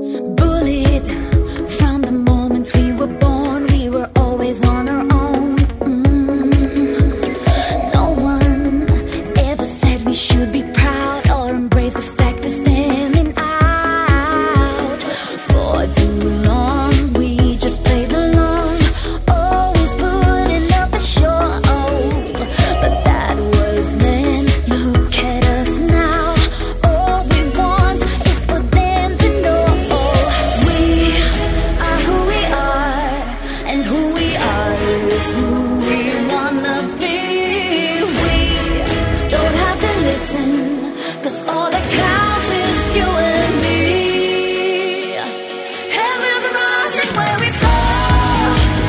Bullied from the moment we were born, we were always on our own. No one ever said we should be proud or embrace the fact we're standing out. For too long we just played along, always putting up a show. But that was then, look at us now. All we want is for them to know we are who we are, and who we are is who we wanna be. We don't have to listen, 'cause all that counts is you and me. And we'll be rising where we fall.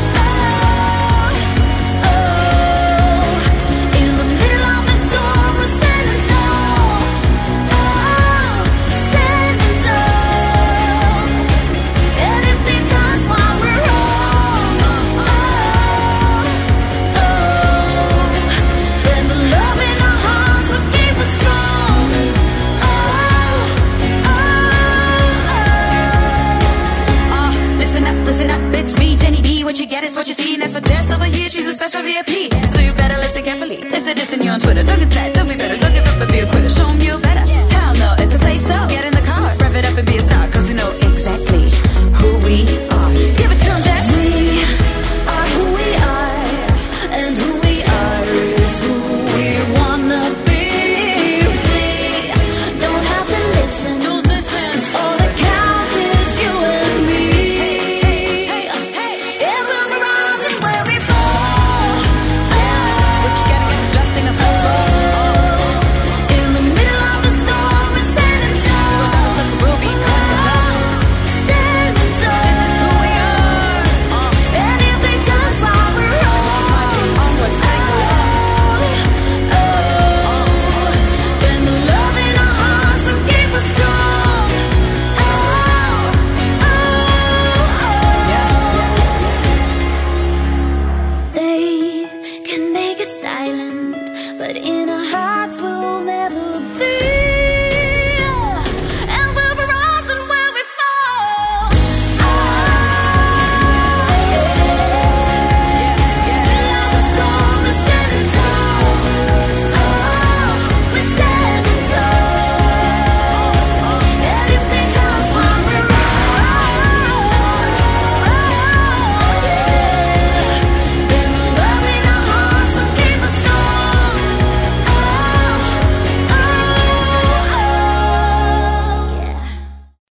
In the middle of the storm, we're standing tall. Standing tall. And if they tell us why we're wrong, then the love in our hearts will keep us strong. Listen up, it's me, Jenny B. What you get is what you see, and that's for Jess over here, she's a special VIP. So you better listen carefully. If they're dissing you